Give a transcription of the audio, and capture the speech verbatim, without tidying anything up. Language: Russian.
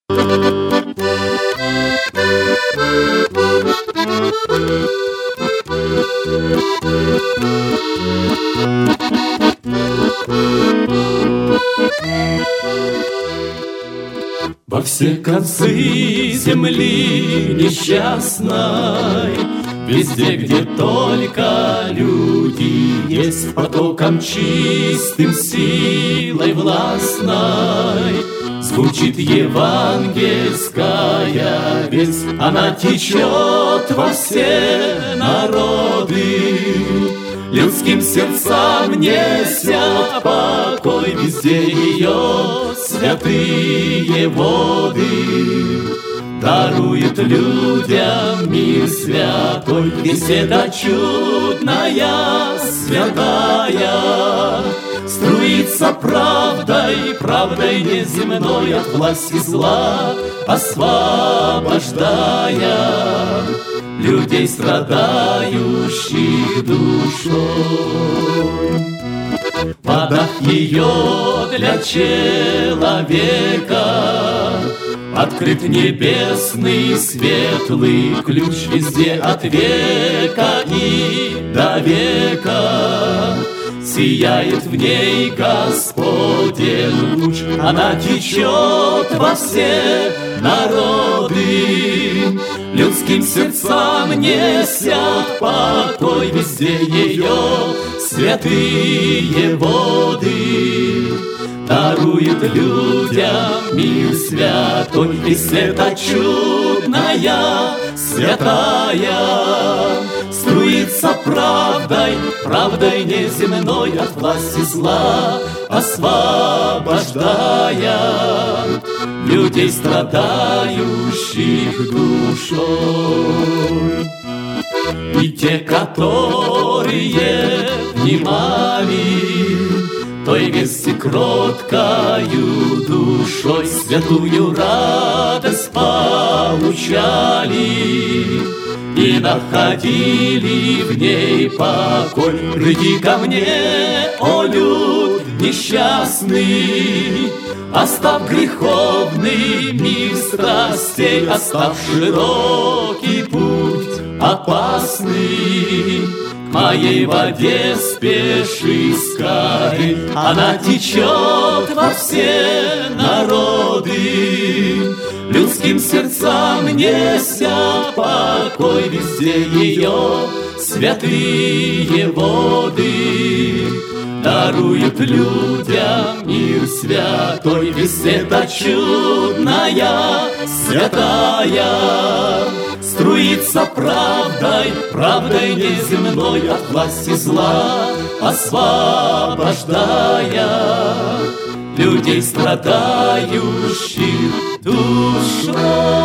Во все концы земли несчастной, везде, где только люди есть, потоком чистым, силой властной звучит евангельская весть. Она течет во все народы, людским сердцам несет покой. Везде ее святые воды дарует людям мир святой. Беседа чудная, святая, струится правдой, правдой неземной от власти зла, освобождая людей, страдающих душой. Подав ее для человека, открыт небесный светлый ключ. Везде от века и до века сияет в ней Господень луч. Она течет во все народы, людским сердцам несет покой. Везде ее святые воды дарует людям мир святой. Беседа чудная, святая, струится правдой, правдой неземной от власти зла, освобождая людей, страдающих душой. И те, которые внимали той вести кроткою душой, святую радость получали и находили в ней покой. Приди ко мне, о люд несчастный, оставь греховный мир страстей, оставь широкий путь опасный. К моей воде спеши скорей, она течет во все народы, людским сердцам неся покой. Везде ее святые воды дарует людям мир святой. Беседа чудная, святая, струится правдой, правдой неземной от власти зла, освобождая людей, страдающих душой.